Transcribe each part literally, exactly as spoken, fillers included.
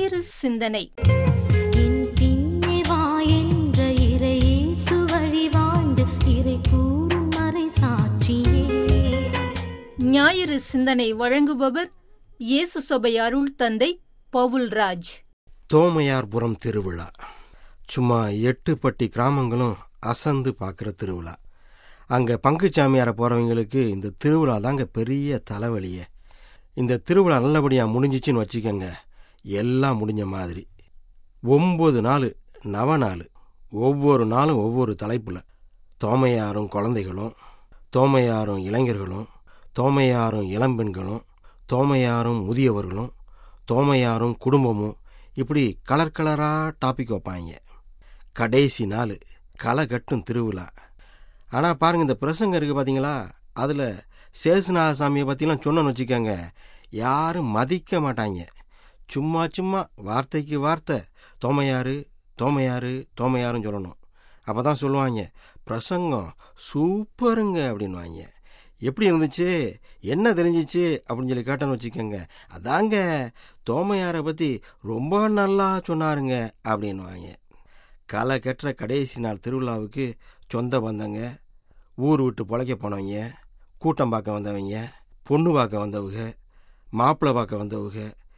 ஞாயிறு சிந்தனை. என் பின்னே வா என்ற இறையேசு வழி வாழ்ந்து இறை கூறும் மறை சாட்சியே. ஞாயிறு சிந்தனை வழங்குபவர் இயேசு சபை அருள் தந்தை பவுல்ராஜ். தோமையார்புரம் திருவிழா சும்மா எட்டு பட்டி கிராமங்களும் அசந்து பார்க்குற திருவிழா. அங்கே பங்குச்சாமியார போகிறவங்களுக்கு இந்த திருவிழா தாங்க பெரிய தலைவலியே. இந்த திருவிழா நல்லபடியாக முடிஞ்சிச்சின்னு வச்சுக்கோங்க, எல்லாம் முடிஞ்ச மாதிரி. ஒம்பது நாள் நவ நாள், ஒவ்வொரு நாளும் ஒவ்வொரு தலைப்பில் தோமையாரும் குழந்தைகளும், தோமையாரும் இளைஞர்களும், தோமையாரும் இளம்பெண்களும், தோமையாரும் முதியவர்களும், தோமையாரும் குடும்பமும், இப்படி கலர் கலராக டாபிக் வைப்பாங்க. கடைசி நாள் களை கட்டும் திருவிழா. ஆனால் பாருங்கள், இந்த பிரசங்கம் இருக்குது பார்த்தீங்களா, அதில் சேசுநாத சாமியை பற்றிலாம் சொன்னோன்னு வச்சுக்கோங்க, யாரும் மதிக்க மாட்டாங்க. சும்மா சும்மா வார்த்தைக்கு வார்த்தை தோமையாரு தோமையாரு தோமையாருன்னு சொல்லணும். அப்போ தான் சொல்லுவாங்க, பிரசங்கம் சூப்பருங்க அப்படின்வாங்க. எப்படி இருந்துச்சு, என்ன தெரிஞ்சிச்சு அப்படின்னு சொல்லி கேட்டோன்னு வச்சுக்கோங்க, அதாங்க தோமையாரை பற்றி ரொம்ப நல்லா சொன்னாருங்க அப்படின்வாங்க. களை கட்டுற கடைசி நாள் திருவிழாவுக்கு சொந்த பந்தங்க, ஊர் விட்டு பொழைக்க போனவங்க, கூட்டம் பார்க்க வந்தவங்க, பொண்ணு பார்க்க வந்தவங்க, மாப்பிள்ளை பார்க்க வந்தவங்க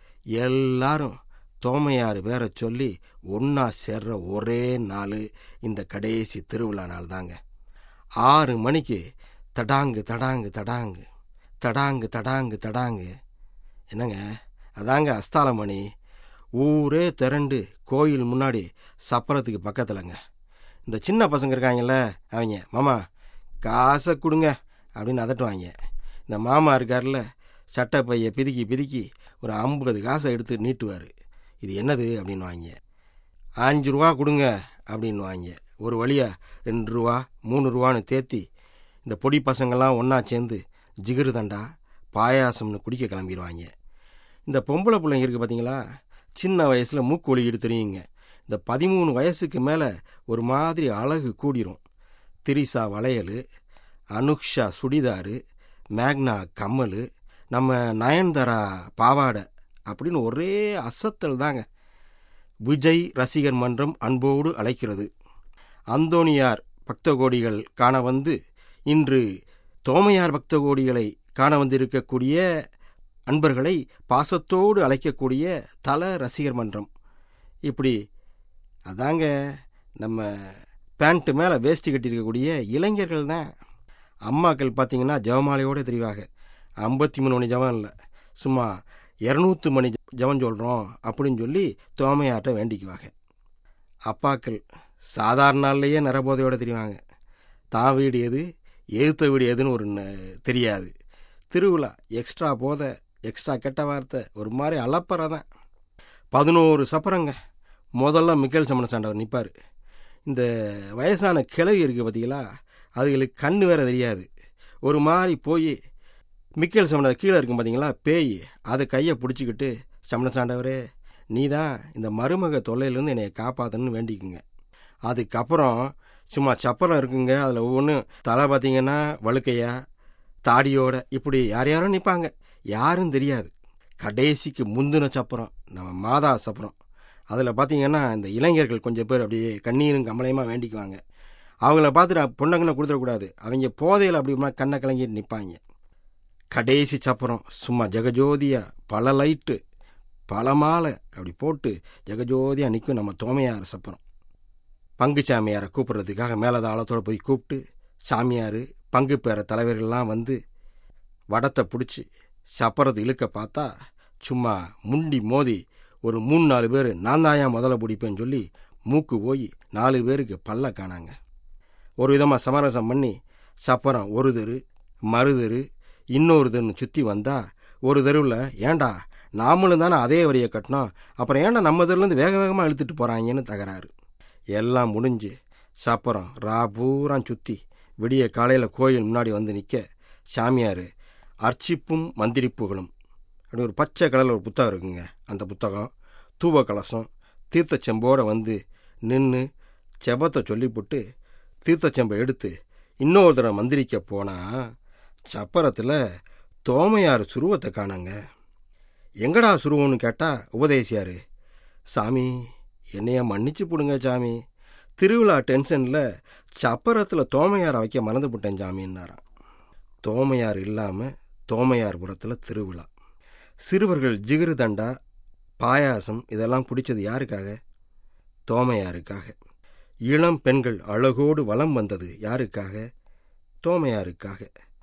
எல்லாரும் தோமையார் பேரை சொல்லி ஒன்றா சேர்ற ஒரே நாள் இந்த கடைசி திருவிழா நாள் தாங்க. ஆறு மணிக்கு தடாங்கு தடாங்கு தடாங்கு தடாங்கு தடாங்கு தடாங்கு என்னங்க, அதாங்க அஸ்தாலமணி. ஊரே திரண்டு கோயில் முன்னாடி சப்பரத்துக்கு பக்கத்துலங்க. இந்த சின்ன பசங்க இருக்காங்கல்ல, அவங்க மாமா காசை கொடுங்க அப்படின்னு அதட்டுவாங்க. இந்த மாமா இருக்கார்ல, சட்டை பையை பிதுக்கி பிதுக்கி ஒரு ஐம்பது காசை எடுத்து நீட்டுவார். இது என்னது அப்படின்வாங்க. அஞ்சு ரூபா கொடுங்க அப்படின்வாங்க. ஒரு வழியாக ரெண்டு ரூபா மூணு ரூபான்னு தேத்தி இந்த பொடி பசங்கள்லாம் ஒன்றா சேர்ந்து ஜிகிரு தண்டா பாயாசம்னு குடிக்க கிளம்பிடுவாங்க. இந்த பொம்பளை பிள்ளைங்க இருக்குது பார்த்தீங்களா, சின்ன வயசில் மூக்கு ஒலிக்கிட்டு தெரியுங்க. இந்த பதிமூணு வயசுக்கு மேலே ஒரு மாதிரி அழகு கூடிரும். திரிசா வளையல், அனுக்ஷா சுடிதாரு, மேக்னா கம்மல், நம்ம நயன்தாரா பாவாடை அப்படின்னு ஒரே அசத்தல் தாங்க. விஜய் ரசிகர் மன்றம் அன்போடு அழைக்கிறது. அந்தோணியார் பக்த கோடிகள் காண வந்து இன்று தோமையார் பக்த கோடிகளை காண வந்திருக்கக்கூடிய அன்பர்களை பாசத்தோடு அழைக்கக்கூடிய தல ரசிகர் மன்றம். இப்படி அதாங்க நம்ம பேண்ட்டு மேலே வேஷ்டி கட்டியிருக்கக்கூடிய இளைஞர்கள் தான். அம்மாக்கள் பார்த்திங்கன்னா ஜவமாலையோடு தெரிவாங்க. ஐம்பத்தி மூணு மணி ஜவம் இல்லை, சும்மா இரநூத்து மணி ஜவம் சொல்கிறோம் அப்படின்னு சொல்லி தோமையார்ட்ட வேண்டிக்குவாங்க. அப்பாக்கள் சாதாரண நாள்லேயே நரபோதையோடு தெரிவாங்க. தான் வீடு எது எழுத்த வீடு எதுன்னு ஒரு தெரியாது. திருவிழா எக்ஸ்ட்ரா போதை, எக்ஸ்ட்ரா கெட்ட வார்த்தை, ஒரு மாதிரி அலப்பறை தான். பதினோரு சப்பரங்க. முதல்ல மிக்கேல் சமண சாண்டவர் நிற்பார். இந்த வயசான கிழவி இருக்குது பார்த்தீங்களா, அதுகளுக்கு கண் வேறு தெரியாது. ஒரு மாதிரி போய் மிக்கேல் சமண கீழே இருக்கும் பார்த்தீங்களா பேய், அதை கையை பிடிச்சிக்கிட்டு, சமண சாண்டவரே நீ தான் இந்த மருமக தொல்லையிலேருந்து என்னை காப்பாற்றணுன்னு வேண்டிக்குங்க. அதுக்கப்புறம் சும்மா சப்பரம் இருக்குங்க, அதில் ஒவ்வொன்றும் தலை பார்த்தீங்கன்னா வழுக்கையா தாடியோட இப்படி யார் யாரும் நிற்பாங்க, யாரும் தெரியாது. கடைசிக்கு முந்தின சப்பரம் நம்ம மாதா சப்பரம். அதில் பார்த்தீங்கன்னா இந்த இளைஞர்கள் கொஞ்சம் பேர் அப்படியே கண்ணீரும் கமலையுமாக வேண்டிக்குவாங்க. அவங்கள பார்த்துட்டு பொண்ணங்கன்னு கொடுத்துடக்கூடாது, அவங்க போதையில் அப்படி கண்ணை கலங்கிட்டு நிற்பாங்க. கடைசி சப்பரம் சும்மா ஜெகஜோதியாக பல லைட்டு பல மாலை அப்படி போட்டு ஜெகஜோதியாக நிற்கும் நம்ம தோமையார் சப்பரம். பங்கு சாமியாரை கூப்பிட்றதுக்காக மேலதாளத்தோடு போய் கூப்பிட்டு சாமியார் பங்கு பேர தலைவர்கள்லாம் வந்து வடத்தை பிடிச்சி சப்பரத்தை இழுக்க பார்த்தா சும்மா முண்டி மோதி ஒரு மூணு நாலு பேர் நான் தாயா முதல்ல பிடிப்பேன்னு சொல்லி மூக்கு போய் நாலு பேருக்கு பல்ல காணாங்க. ஒரு விதமாக சமரசம் பண்ணி சப்பரம் ஒரு தெரு மறுதெரு இன்னொரு தெருன்னு சுற்றி வந்தால் ஒரு தெருவில் ஏண்டா நாமளும் தானே அதே வரியை கட்டினோம், அப்புறம் ஏண்டா நம்ம தெருலேருந்து வேக வேகமாக இழுத்துட்டு போகிறாங்கன்னு தகராறு. எல்லாம் முடிஞ்சு சப்பரம் ரா பூரான் சுற்றி விடிய காலையில் கோயில் முன்னாடி வந்து நிற்க சாமியார் அர்ச்சிப்பும் மந்திரிப்புகளும் அப்படி ஒரு பச்சை கலரில் ஒரு புத்தகம் இருக்குங்க. அந்த புத்தகம் தூப கலசம் தீர்த்த செம்போடு வந்து நின்று செபத்தை சொல்லிவிட்டு தீர்த்த செம்பை எடுத்து இன்னொரு தடவை மந்திரிக்க போனால் சப்பரத்தில் தோமையார் சுருவத்தை காணாங்க. எங்கடா சுருவம்னு கேட்டால் உபதேசியார் சாமி, என்னைய மன்னிச்சு போடுங்க சாமி, திருவிழா டென்ஷனில் சப்பரத்தில் தோமையாரை வைக்க மறந்து போட்டேன் சாமின்னாராம். தோமையார் இல்லாமல் தோமையார்புரத்தில் திருவிழா. சிறுவர்கள் ஜிகிரு தண்டா, பாயாசம் இதெல்லாம் பிடிச்சது யாருக்காக? தோமையாருக்காக. இளம் பெண்கள் அழகோடு வலம் வந்தது யாருக்காக? தோமையாருக்காக.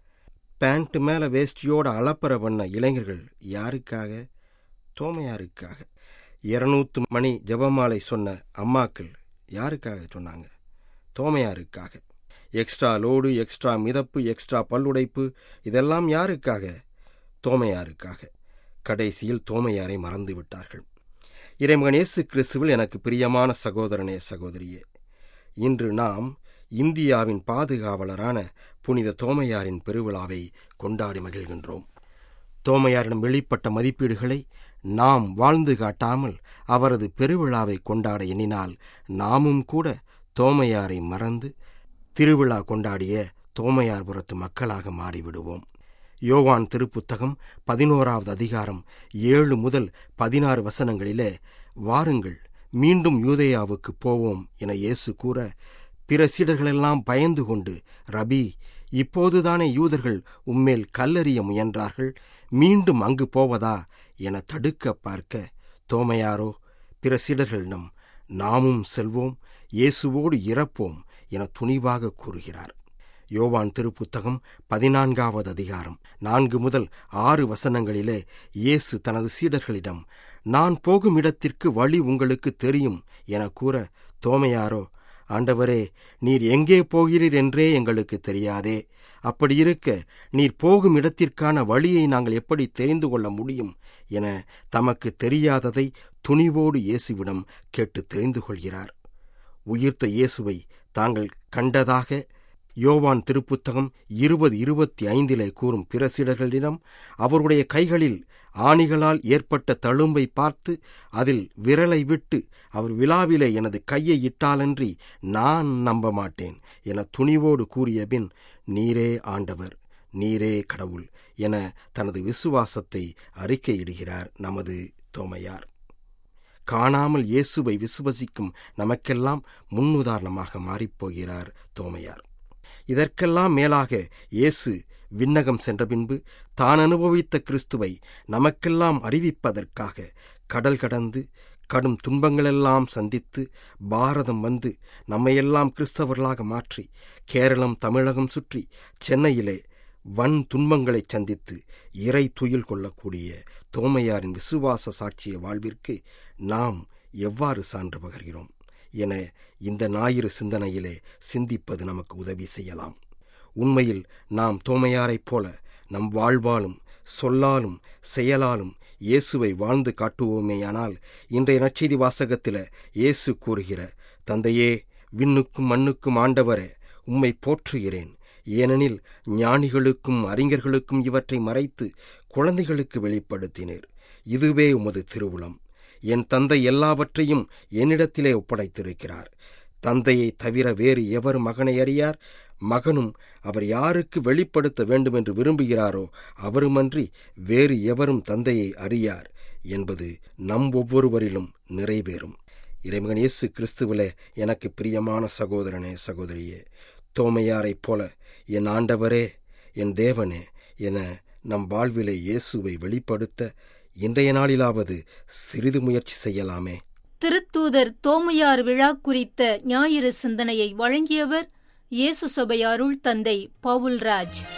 பேண்ட் மேலே வேஷ்டியோடு அலப்பறை பண்ண இளைஞர்கள் யாருக்காக? தோமையாருக்காக. இருநூத்து மணி ஜபமாலை சொன்ன அம்மாக்கள் யாருக்காக சொன்னாங்க? தோமையாருக்காக. எக்ஸ்ட்ரா லோடு, எக்ஸ்ட்ரா மிதப்பு, எக்ஸ்ட்ரா பல்லுடைப்பு இதெல்லாம் யாருக்காக? தோமையாருக்காக. கடைசியில் தோமையாரை மறந்து விட்டார்கள். இறைமகன் இயேசு கிறிஸ்துவில் எனக்கு பிரியமான சகோதரனே, சகோதரியே, இன்று நாம் இந்தியாவின் பாதுகாவலரான புனித தோமையாரின் பெருவிழாவை கொண்டாடி மகிழ்கின்றோம். தோமையாரிடம் வெளிப்பட்ட மதிப்பீடுகளை நாம் வாழ்ந்து காட்டாமல் அவரது பெருவிழாவை கொண்டாட எண்ணினால் நாமும் கூட தோமையாரை மறந்து திருவிழா கொண்டாடிய தோமையார்புரத்து மக்களாக மாறிவிடுவோம். யோவான் திருப்புத்தகம் பதினோராவது அதிகாரம் ஏழு முதல் பதினாறு வசனங்களிலே, வாருங்கள், மீண்டும் யூதேயாவுக்கு போவோம் என இயேசு கூற, பிற சீடர்களெல்லாம் பயந்து கொண்டு, ரபி, இப்போதுதானே யூதர்கள் உம்மேல் கல்லெறிய முயன்றார்கள், மீண்டும் அங்கு போவதா என தடுக்க பார்க்க, தோமையாரோ பிற சீடர்களிடம், நாமும் செல்வோம், இயேசுவோடு இறப்போம் என துணிவாக கூறுகிறார். யோவான் திருப்புத்தகம் பதினான்காவது அதிகாரம் நான்கு முதல் ஆறு வசனங்களிலே இயேசு தனது சீடர்களிடம், நான் போகும் இடத்திற்கு வழி உங்களுக்கு தெரியும் என கூற, தோமையாரோ, ஆண்டவரே, நீர் எங்கே போகிறீர் என்றே எங்களுக்கு தெரியாதே, அப்படி இருக்க நீர் போகும் இடத்திற்கான வழியை நாங்கள் எப்படி தெரிந்து கொள்ள முடியும் என தமக்கு தெரியாததை துணிவோடு இயேசுவிடம் கேட்டு தெரிந்து கொள்கிறார். உயிர்த்த இயேசுவை தாங்கள் கண்டதாக யோவான் திருப்புத்தகம் இருபது இருபத்தி ஐந்திலே கூறும் பிற சீடர்களிடம், அவருடைய கைகளில் ஆணிகளால் ஏற்பட்ட தழும்பை பார்த்து அதில் விரலை விட்டு அவர் விழாவிலே எனது கையை இட்டாலன்றி நான் நம்ப மாட்டேன் என துணிவோடு கூறிய பின், நீரே ஆண்டவர், நீரே கடவுள் என தனது விசுவாசத்தை அறிக்கையிடுகிறார் நமது தோமையார். காணாமல் இயேசுவை விசுவசிக்கும் நமக்கெல்லாம் முன்னுதாரணமாக மாறிப்போகிறார் தோமையார். இதற்கெல்லாம் மேலாக இயேசு விண்ணகம் சென்ற பின்பு தான் அனுபவித்த கிறிஸ்துவை நமக்கெல்லாம் அறிவிப்பதற்காக கடல் கடந்து கடும் துன்பங்களெல்லாம் சந்தித்து பாரதம் வந்து நம்மையெல்லாம் கிறிஸ்தவர்களாக மாற்றி கேரளம் தமிழகம் சுற்றி சென்னையிலே வன் துன்பங்களை சந்தித்து இறை துயில் கொள்ளக்கூடிய தோமையாரின் விசுவாச சாட்சிய வாழ்விற்கு நாம் எவ்வாறு சான்று பகர்கிறோம் என இந்த ஞாயிறு சிந்தனையிலே சிந்திப்பது நமக்கு உதவி செய்யலாம். உண்மையில் நாம் தோமையாரைப் போல நம் வாழ்வாலும் சொல்லாலும் செயலாலும் இயேசுவை வாழ்ந்து காட்டுவோமேயானால், இன்றைய நற்செய்தி வாசகத்தில் இயேசு கூறுகிற, தந்தையே, விண்ணுக்கும் மண்ணுக்கும் ஆண்டவரே, உம்மை போற்றுகிறேன், ஏனெனில் ஞானிகளுக்கும் அறிஞர்களுக்கும் இவற்றை மறைத்து குழந்தைகளுக்கு வெளிப்படுத்தினீர். இதுவே உமது திருவுளம். என் தந்தை எல்லாவற்றையும் என்னிடத்திலே ஒப்படைத்திருக்கிறார். தந்தையை தவிர வேறு எவர் மகனை அறியார், மகனும் அவர் யாருக்கு வெளிப்படுத்த வேண்டும் என்று விரும்புகிறாரோ அவருமன்றி வேறு எவரும் தந்தையை அறியார் என்பது நம் ஒவ்வொருவரிலும் நிறைவேறும். இறைமகன் இயேசு கிறிஸ்துவிலே எனக்கு பிரியமான சகோதரனே, சகோதரியே, தோமையாரைப் போல என் ஆண்டவரே, என் தேவனே என நம் வாழ்விலே இயேசுவை வெளிப்படுத்த இன்றைய நாளிலாவது சிறிது முயற்சி செய்யலாமே. திருத்தூதர் தோமையார் விழா குறித்த ஞாயிறு சிந்தனையை வழங்கியவர் இயேசு சபை அருள் தந்தை பவுல்ராஜ்.